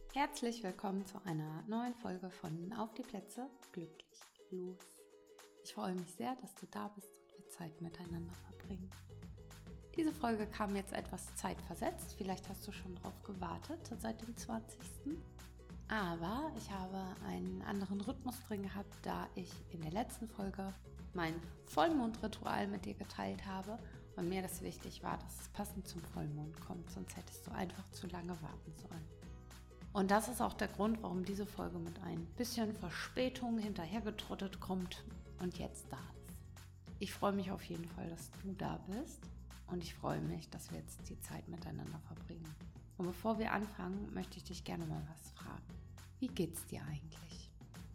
Herzlich willkommen zu einer neuen Folge von Auf die Plätze, glücklich los. Ich freue mich sehr, dass du da bist und wir Zeit miteinander verbringen. Diese Folge kam jetzt etwas zeitversetzt, vielleicht hast du schon drauf gewartet seit dem 20. Aber ich habe einen anderen Rhythmus drin gehabt, da ich in der letzten Folge mein Vollmondritual mit dir geteilt habe und mir das wichtig war, dass es passend zum Vollmond kommt, sonst hättest du einfach zu lange warten sollen. Und das ist auch der Grund, warum diese Folge mit ein bisschen Verspätung hinterhergetrottet kommt und jetzt da ist. Ich freue mich auf jeden Fall, dass du da bist und ich freue mich, dass wir jetzt die Zeit miteinander verbringen. Und bevor wir anfangen, möchte ich dich gerne mal was fragen. Wie geht's dir eigentlich?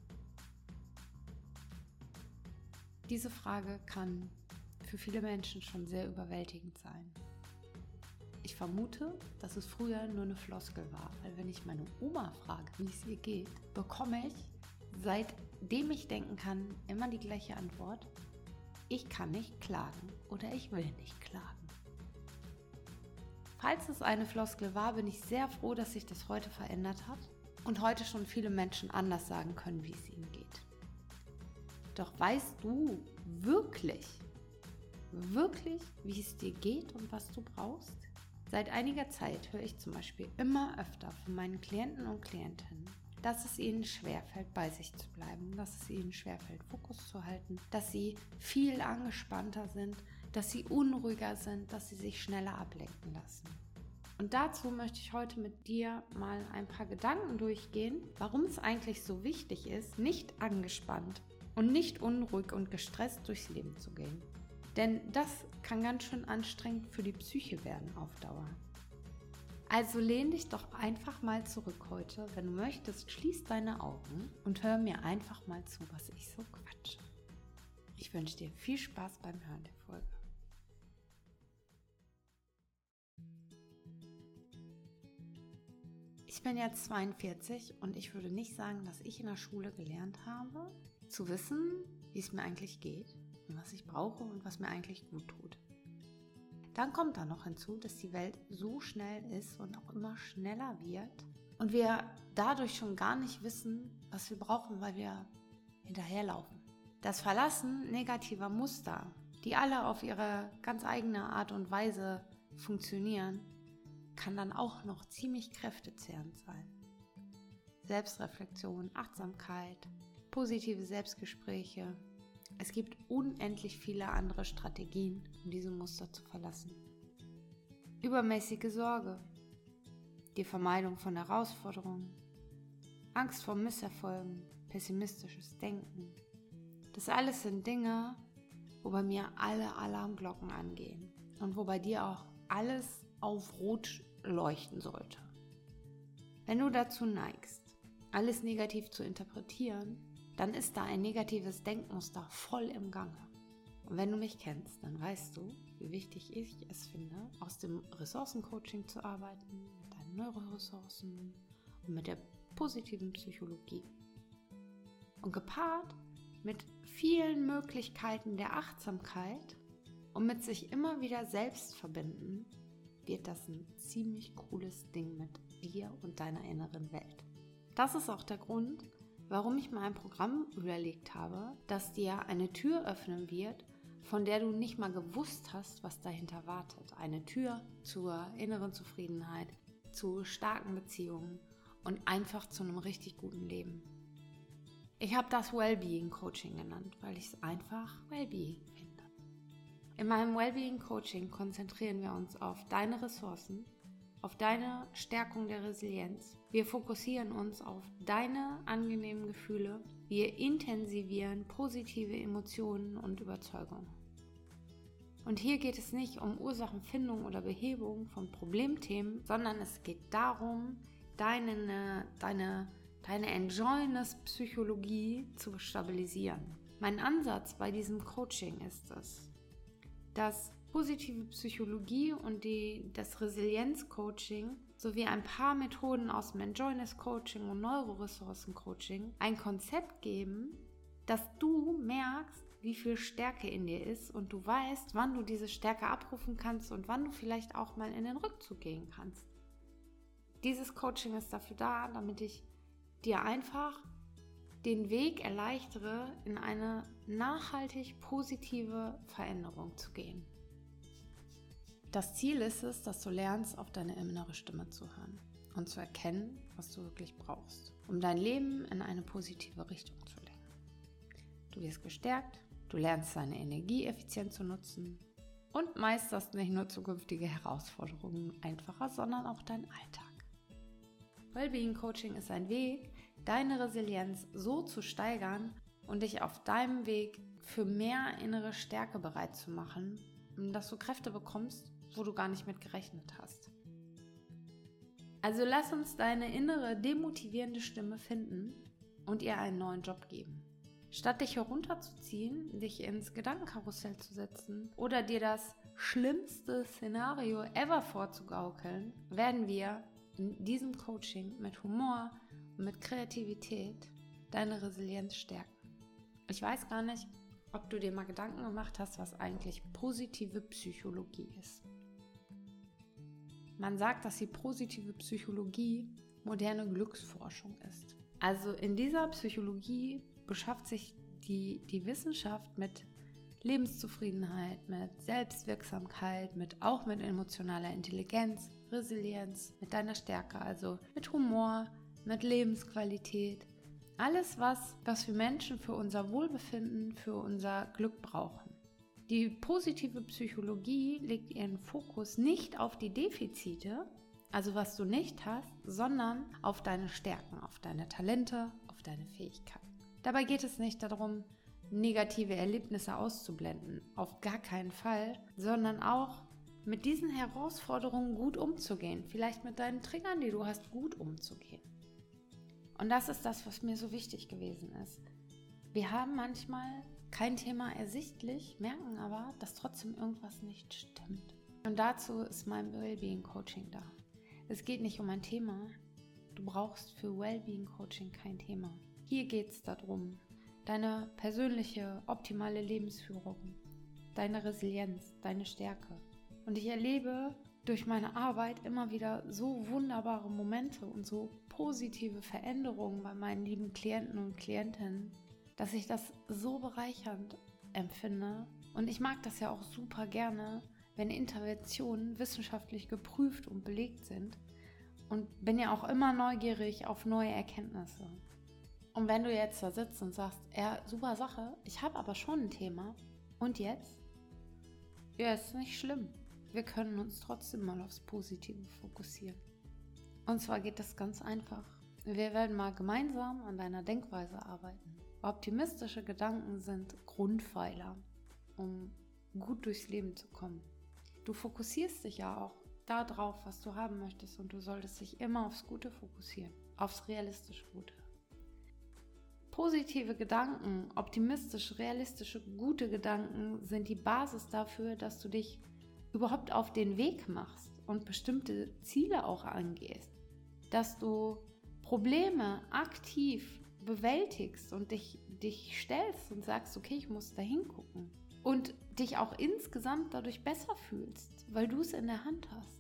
Diese Frage kann für viele Menschen schon sehr überwältigend sein. Ich vermute, dass es früher nur eine Floskel war, weil wenn ich meine Oma frage, wie es ihr geht, bekomme ich, seitdem ich denken kann, immer die gleiche Antwort: Ich kann nicht klagen oder ich will nicht klagen. Falls es eine Floskel war, bin ich sehr froh, dass sich das heute verändert hat und heute schon viele Menschen anders sagen können, wie es ihnen geht. Doch weißt du wirklich, wie es dir geht und was du brauchst? Seit einiger Zeit höre ich zum Beispiel immer öfter von meinen Klienten und Klientinnen, dass es ihnen schwerfällt, bei sich zu bleiben, dass es ihnen schwerfällt, Fokus zu halten, dass sie viel angespannter sind, dass sie unruhiger sind, dass sie sich schneller ablenken lassen. Und dazu möchte ich heute mit dir mal ein paar Gedanken durchgehen, warum es eigentlich so wichtig ist, nicht angespannt und nicht unruhig und gestresst durchs Leben zu gehen. Denn das kann ganz schön anstrengend für die Psyche werden auf Dauer. Also lehn dich doch einfach mal zurück heute. Wenn du möchtest, schließ deine Augen und hör mir einfach mal zu, was ich so quatsche. Ich wünsche dir viel Spaß beim Hören der Folge. Ich bin jetzt 42 und ich würde nicht sagen, dass ich in der Schule gelernt habe, zu wissen, wie es mir eigentlich geht und was ich brauche und was mir eigentlich gut tut. Dann kommt da noch hinzu, dass die Welt so schnell ist und auch immer schneller wird und wir dadurch schon gar nicht wissen, was wir brauchen, weil wir hinterherlaufen. Das Verlassen negativer Muster, die alle auf ihre ganz eigene Art und Weise funktionieren, kann dann auch noch ziemlich kräftezehrend sein. Selbstreflexion, Achtsamkeit, positive Selbstgespräche. Es gibt unendlich viele andere Strategien, um diese Muster zu verlassen. Übermäßige Sorge, die Vermeidung von Herausforderungen, Angst vor Misserfolgen, pessimistisches Denken. Das alles sind Dinge, wo bei mir alle Alarmglocken angehen und wo bei dir auch alles auf Rot leuchten sollte. Wenn du dazu neigst, alles negativ zu interpretieren, dann ist da ein negatives Denkmuster voll im Gange. Und wenn du mich kennst, dann weißt du, wie wichtig ich es finde, aus dem Ressourcencoaching zu arbeiten, mit deinen Neuroressourcen und mit der positiven Psychologie. Und gepaart mit vielen Möglichkeiten der Achtsamkeit und mit sich immer wieder selbst verbinden, wird das ein ziemlich cooles Ding mit dir und deiner inneren Welt. Das ist auch der Grund, warum ich mir ein Programm überlegt habe, das dir eine Tür öffnen wird, von der du nicht mal gewusst hast, was dahinter wartet. Eine Tür zur inneren Zufriedenheit, zu starken Beziehungen und einfach zu einem richtig guten Leben. Ich habe das Wellbeing Coaching genannt, weil ich es einfach Wellbeing finde. In meinem Wellbeing Coaching konzentrieren wir uns auf deine Ressourcen, auf deine Stärkung der Resilienz. Wir fokussieren uns auf deine angenehmen Gefühle. Wir intensivieren positive Emotionen und Überzeugungen. Und hier geht es nicht um Ursachenfindung oder Behebung von Problemthemen, sondern es geht darum, deine Enjoyness-Psychologie zu stabilisieren. Mein Ansatz bei diesem Coaching ist es, dass positive Psychologie und das Resilienz-Coaching sowie ein paar Methoden aus dem Enjoyness-Coaching und Neuroressourcen-Coaching ein Konzept geben, dass du merkst, wie viel Stärke in dir ist und du weißt, wann du diese Stärke abrufen kannst und wann du vielleicht auch mal in den Rückzug gehen kannst. Dieses Coaching ist dafür da, damit ich dir einfach den Weg erleichtere, in eine nachhaltig positive Veränderung zu gehen. Das Ziel ist es, dass du lernst, auf deine innere Stimme zu hören und zu erkennen, was du wirklich brauchst, um dein Leben in eine positive Richtung zu lenken. Du wirst gestärkt, du lernst deine Energie effizient zu nutzen und meisterst nicht nur zukünftige Herausforderungen einfacher, sondern auch deinen Alltag. Wellbeing Coaching ist ein Weg, deine Resilienz so zu steigern und dich auf deinem Weg für mehr innere Stärke bereit zu machen, dass du Kräfte bekommst, wo du gar nicht mit gerechnet hast. Also lass uns deine innere demotivierende Stimme finden und ihr einen neuen Job geben. Statt dich herunterzuziehen, dich ins Gedankenkarussell zu setzen oder dir das schlimmste Szenario ever vorzugaukeln, werden wir in diesem Coaching mit Humor und mit Kreativität deine Resilienz stärken. Ich weiß gar nicht, ob du dir mal Gedanken gemacht hast, was eigentlich positive Psychologie ist. Man sagt, dass die positive Psychologie moderne Glücksforschung ist. Also in dieser Psychologie beschäftigt sich die Wissenschaft mit Lebenszufriedenheit, mit Selbstwirksamkeit, auch mit emotionaler Intelligenz, Resilienz, mit deiner Stärke, also mit Humor, mit Lebensqualität. Alles, was wir Menschen für unser Wohlbefinden, für unser Glück brauchen. Die positive Psychologie legt ihren Fokus nicht auf die Defizite, also was du nicht hast, sondern auf deine Stärken, auf deine Talente, auf deine Fähigkeiten. Dabei geht es nicht darum, negative Erlebnisse auszublenden, auf gar keinen Fall, sondern auch mit diesen Herausforderungen gut umzugehen, vielleicht mit deinen Triggern, die du hast, gut umzugehen. Und das ist das, was mir so wichtig gewesen ist. Wir haben manchmal kein Thema ersichtlich, merken aber, dass trotzdem irgendwas nicht stimmt. Und dazu ist mein Wellbeing Coaching da. Es geht nicht um ein Thema. Du brauchst für Wellbeing Coaching kein Thema. Hier geht es darum, deine persönliche, optimale Lebensführung, deine Resilienz, deine Stärke. Und ich erlebe durch meine Arbeit immer wieder so wunderbare Momente und so positive Veränderungen bei meinen lieben Klienten und Klientinnen, dass ich das so bereichernd empfinde. Und ich mag das ja auch super gerne, wenn Interventionen wissenschaftlich geprüft und belegt sind. Und bin ja auch immer neugierig auf neue Erkenntnisse. Und wenn du jetzt da sitzt und sagst, ja, super Sache, ich habe aber schon ein Thema. Und jetzt? Ja, ist nicht schlimm. Wir können uns trotzdem mal aufs Positive fokussieren. Und zwar geht das ganz einfach. Wir werden mal gemeinsam an deiner Denkweise arbeiten. Optimistische Gedanken sind Grundpfeiler, um gut durchs Leben zu kommen. Du fokussierst dich ja auch darauf, was du haben möchtest, und du solltest dich immer aufs Gute fokussieren, aufs realistische Gute. Positive Gedanken, optimistische, realistische, gute Gedanken sind die Basis dafür, dass du dich überhaupt auf den Weg machst und bestimmte Ziele auch angehst. Dass du Probleme aktiv bewältigst und dich stellst und sagst, okay, ich muss da hingucken. Und dich auch insgesamt dadurch besser fühlst, weil du es in der Hand hast.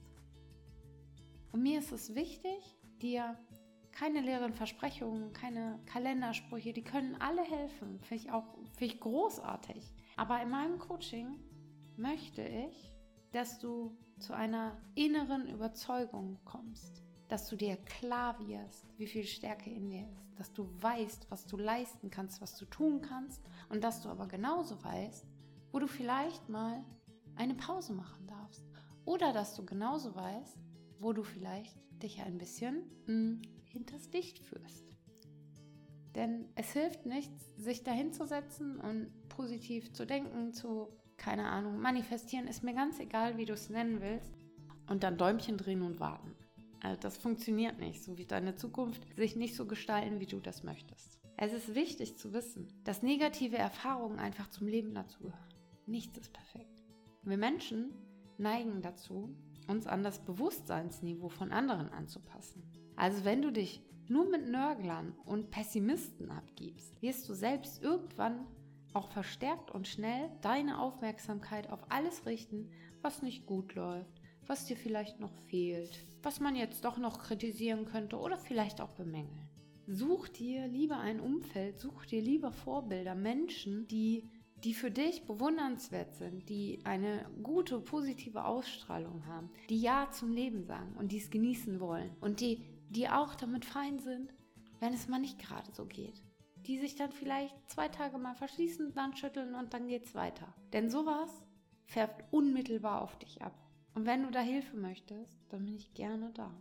Und mir ist es wichtig, dir keine leeren Versprechungen, keine Kalendersprüche, die können alle helfen. Finde ich großartig. Aber in meinem Coaching möchte ich, dass du zu einer inneren Überzeugung kommst. Dass du dir klar wirst, wie viel Stärke in dir ist. Dass du weißt, was du leisten kannst, was du tun kannst. Und dass du aber genauso weißt, wo du vielleicht mal eine Pause machen darfst. Oder dass du genauso weißt, wo du vielleicht dich ein bisschen hinters Licht führst. Denn es hilft nichts, sich dahin zu setzen und positiv zu denken, keine Ahnung, manifestieren, ist mir ganz egal, wie du es nennen willst, und dann Däumchen drehen und warten. Also das funktioniert nicht, so wie deine Zukunft sich nicht so gestalten, wie du das möchtest. Es ist wichtig zu wissen, dass negative Erfahrungen einfach zum Leben dazugehören. Nichts ist perfekt. Wir Menschen neigen dazu, uns an das Bewusstseinsniveau von anderen anzupassen. Also wenn du dich nur mit Nörglern und Pessimisten abgibst, wirst du selbst irgendwann auch verstärkt und schnell deine Aufmerksamkeit auf alles richten, was nicht gut läuft, was dir vielleicht noch fehlt, was man jetzt doch noch kritisieren könnte oder vielleicht auch bemängeln. Such dir lieber ein Umfeld, such dir lieber Vorbilder, Menschen, die für dich bewundernswert sind, die eine gute, positive Ausstrahlung haben, die Ja zum Leben sagen und die es genießen wollen und die auch damit fein sind, wenn es mal nicht gerade so geht. Die sich dann vielleicht 2 Tage mal verschließen, dann schütteln und dann geht's weiter. Denn sowas färbt unmittelbar auf dich ab. Und wenn du da Hilfe möchtest, dann bin ich gerne da.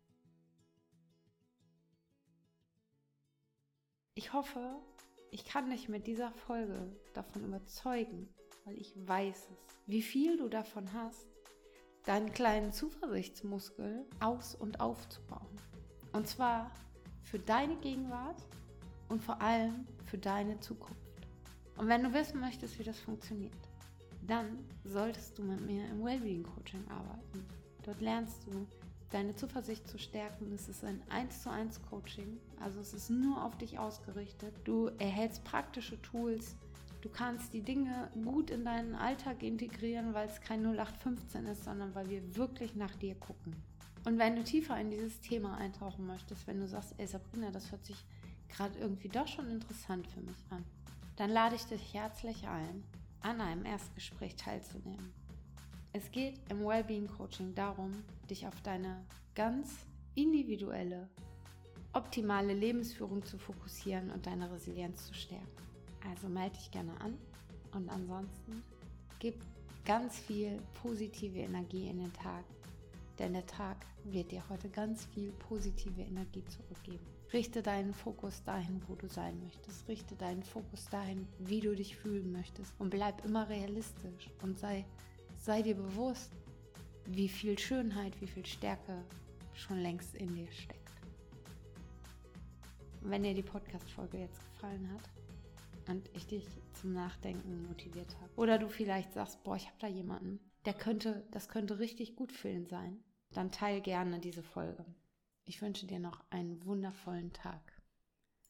Ich hoffe, ich kann dich mit dieser Folge davon überzeugen, weil ich weiß es, wie viel du davon hast, deinen kleinen Zuversichtsmuskel aus- und aufzubauen. Und zwar für deine Gegenwart und vor allem für deine Zukunft. Und wenn du wissen möchtest, wie das funktioniert, dann solltest du mit mir im Wellbeing Coaching arbeiten. Dort lernst du, deine Zuversicht zu stärken. Es ist ein 1:1 Coaching, also es ist nur auf dich ausgerichtet. Du erhältst praktische Tools, du kannst die Dinge gut in deinen Alltag integrieren, weil es kein 0815 ist, sondern weil wir wirklich nach dir gucken. Und wenn du tiefer in dieses Thema eintauchen möchtest, wenn du sagst, ey Sabrina, das hört sich gerade irgendwie doch schon interessant für mich an, dann lade ich dich herzlich ein, an einem Erstgespräch teilzunehmen. Es geht im Wellbeing Coaching darum, dich auf deine ganz individuelle, optimale Lebensführung zu fokussieren und deine Resilienz zu stärken. Also melde dich gerne an und ansonsten gib ganz viel positive Energie in den Tag, denn der Tag wird dir heute ganz viel positive Energie zurückgeben. Richte deinen Fokus dahin, wo du sein möchtest. Richte deinen Fokus dahin, wie du dich fühlen möchtest und bleib immer realistisch und sei dir bewusst, wie viel Schönheit, wie viel Stärke schon längst in dir steckt. Und wenn dir die Podcast-Folge jetzt gefallen hat und ich dich zum Nachdenken motiviert habe oder du vielleicht sagst, boah, ich habe da jemanden, das könnte richtig gut für ihn sein, dann teile gerne diese Folge. Ich wünsche dir noch einen wundervollen Tag.